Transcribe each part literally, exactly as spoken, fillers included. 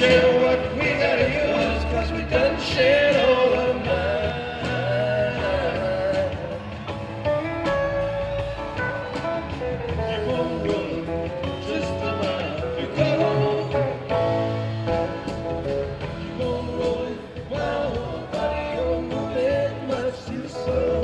share what we gotta use, cause we done shared all of mine. Keep on rolling, just a mile to go. Keep on rolling, while nobody you're moving much too slow.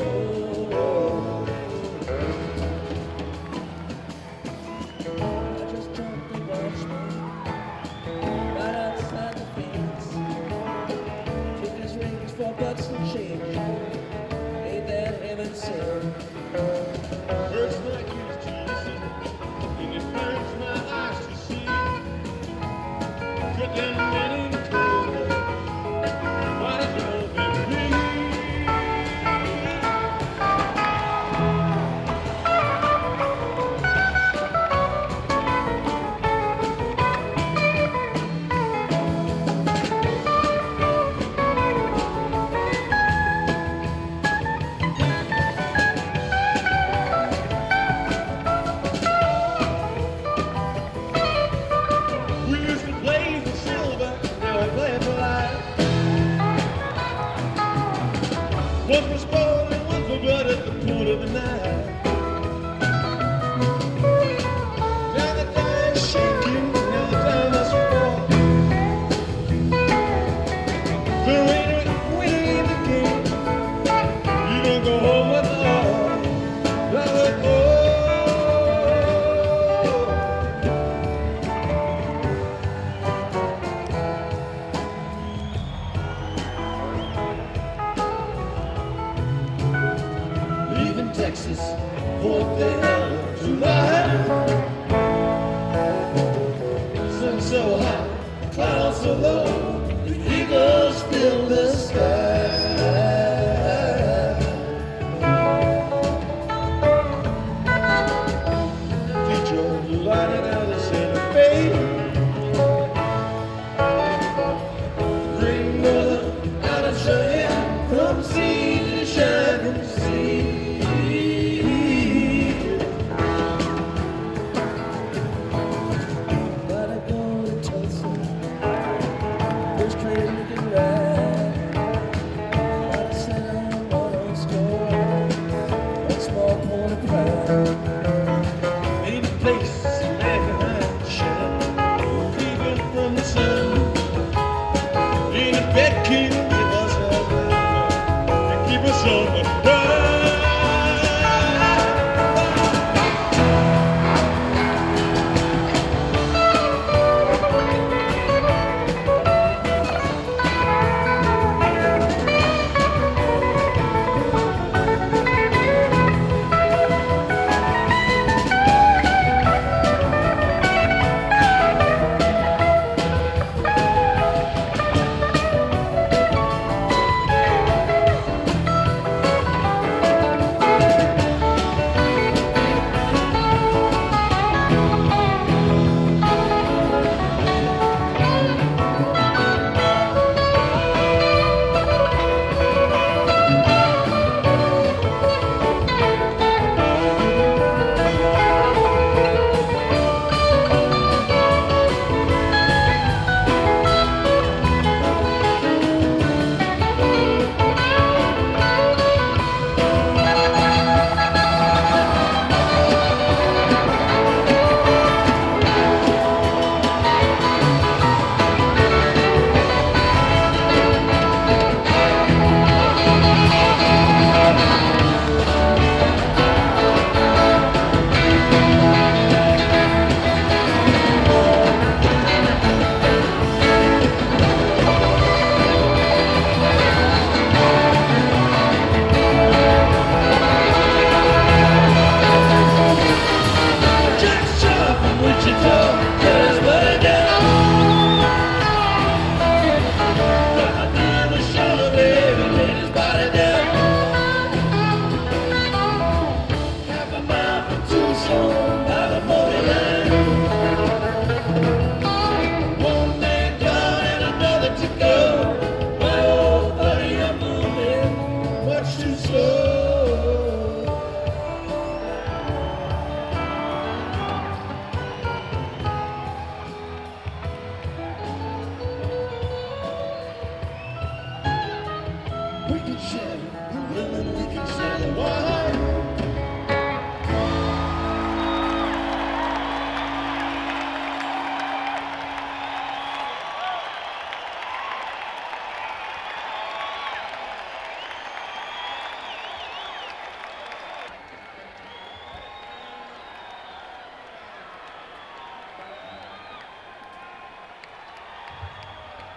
I just talked to Watchman right outside the fence. Took his rings for bucks and change. Ain't that heaven sent? Hurts my ears to listen, and it burns my eyes to see. Cut them men in cold, why don't they we used to play for silver, now we play for life. One for sport and one for blood at the pool of the night. Now the time's shaking, now the time must fall. The winner, winner in the game, you don't go home with all. Like, oh. Leaving Texas, what the hell tonight? Sun so hot, clouds so low.